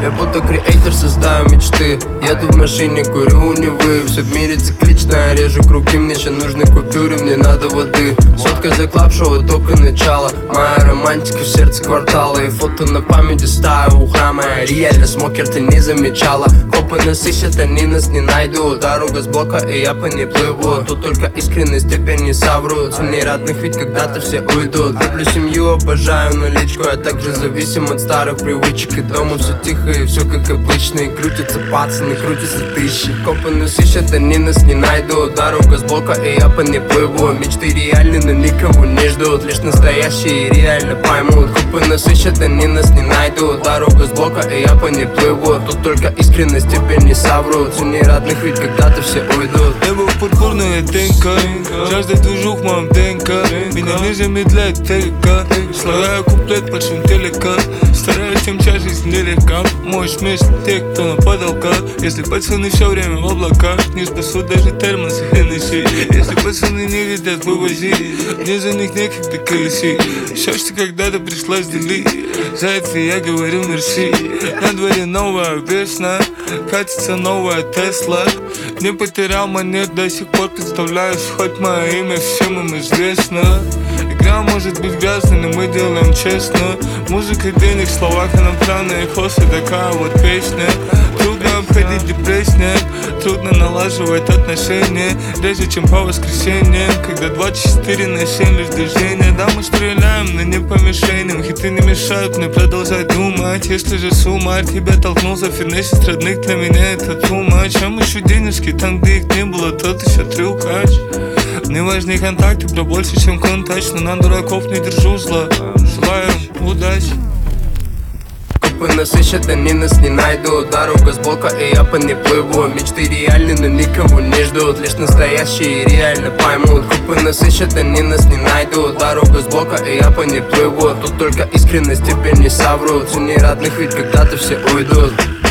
Я будто креатор, создаю мечты. Еду в машине, курю у Невы. Все в мире циклично, я режу круги. Мне еще нужны купюры, мне надо воды. Сотка за клаб-шоу, только начало. Моя романтика в сердце квартала. И фото на памяти ставлю у храма. Реально смокер, ты не замечала. Копы нас ищут, они нас не найдут. Дорога с блока, и я по ней плыву. Тут только искренность, теперь не соврут. Цени родных, ведь когда-то все уйдут. Люблю семью, обожаю наличку. Я также зависим от старых привычек. И дома все тихо, и все как обычно. И крутятся пацаны, крутятся тысячи. Копы нас ищут, они нас не найдут. Дорога с блока, и я по ней плыву. Мечты реальны, но никого не ждут. Лишь настоящие реально поймут. Копы нас ищут, они нас не найдут. Дорога с блока, и я по ней плыву. Тут только искренность, теперь не соврут. Цени родных, ведь когда-то все уйдут. Небо пурпурная тенка, жажда движух в моем ДНК. Меня не замедляет ТК. Слагаю куплет под шум телека. Стараюсь, тем чаще жизнь нелегка. Можешь вместе те, кто на потолках. Если пацаны все время в облаках, не спасут даже термосы Хеннесси. Если пацаны не видят, вывози. Мне за них некогда колеси. Все, что когда-то пришлось делить, за это я говорю мерси. На дворе новая весна, катится новая Тесла. Не потерял монет, до сих пор представляюсь. Хоть мое имя всем им известно. Игра может быть грязной, но мы делаем честно. Музыка, денег, в словах иностранные хосты, такая вот песня. Трудно обходить депрессию, трудно налаживать отношения. Реже, чем по воскресеньям, когда 24 на 7 лишь движения. Да, мы стреляем, но не по мишеням. Хиты не мешают мне продолжать думать. Если же с ума тебя толкнул за финесить родных, для меня это too much. А мы еще денежки, там где их не было, тот еще трюкач. Мне важны контакты, бля, больше, чем контакт. Но на дураков не держу зла. Желаю удачи. Копы нас ищут, они нас не найдут. Дорога с блока, и я по ней плыву. Мечты реальны, но никого не ждут. Лишь настоящие реально поймут. Копы нас ищут, они нас не найдут. Дорога с блока, и я по ней плыву. Тут только искренность, теперь не соврут. Цени родных, ведь когда-то все уйдут.